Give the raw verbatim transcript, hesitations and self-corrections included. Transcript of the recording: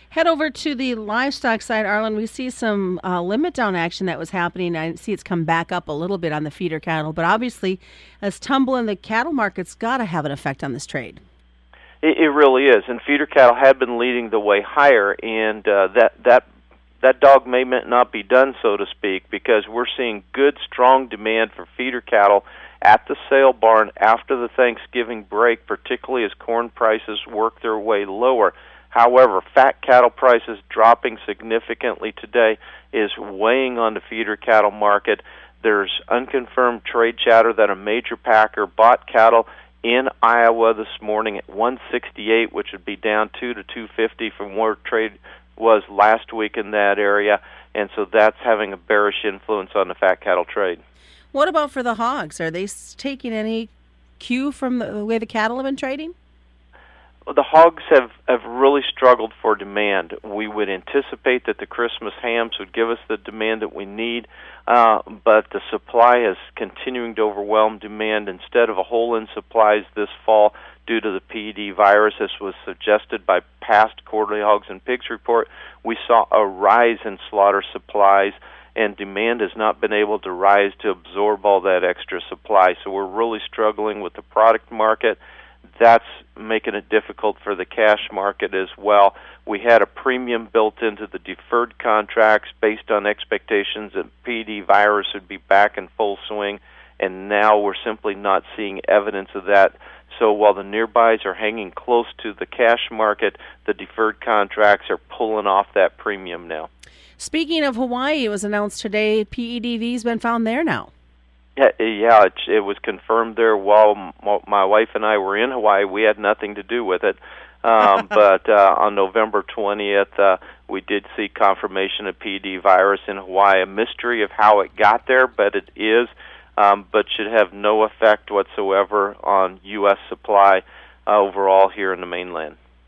Head over to the livestock side, Arlen. We see some uh, limit down action that was happening. I see it's come back up a little bit on the feeder cattle, but obviously, this tumble in the cattle market's got to have an effect on this trade. It, it really is, and feeder cattle have been leading the way higher, and uh, that that that dog may not be done, so to speak, because we're seeing good, strong demand for feeder cattle at the sale barn after the Thanksgiving break, particularly as corn prices work their way lower. However, fat cattle prices dropping significantly today is weighing on the feeder cattle market. There's unconfirmed trade chatter that a major packer bought cattle in Iowa this morning at one sixty-eight, which would be down two to two fifty from where trade was last week in that area, and so that's having a bearish influence on the fat cattle trade. What about for the hogs? Are they taking any cue from the way the cattle have been trading? The hogs have, have really struggled for demand. We would anticipate that the Christmas hams would give us the demand that we need, uh, but the supply is continuing to overwhelm demand. Instead of a hole in supplies this fall due to the P E D virus, as was suggested by past quarterly hogs and pigs report, we saw a rise in slaughter supplies, and demand has not been able to rise to absorb all that extra supply. So we're really struggling with the product market. That's making it difficult for the cash market as well. We had a premium built into the deferred contracts based on expectations that P E D virus would be back in full swing, and now we're simply not seeing evidence of that. So while the nearbys are hanging close to the cash market, the deferred contracts are pulling off that premium now. Speaking of Hawaii, it was announced today P E D V's been found there now. Yeah, yeah, it, it was confirmed there while m- my wife and I were in Hawaii. We had nothing to do with it. Um, but uh, on November twentieth, uh, we did see confirmation of P E D virus in Hawaii. A mystery of how it got there, but it is, um, but should have no effect whatsoever on U S supply uh, overall here in the mainland.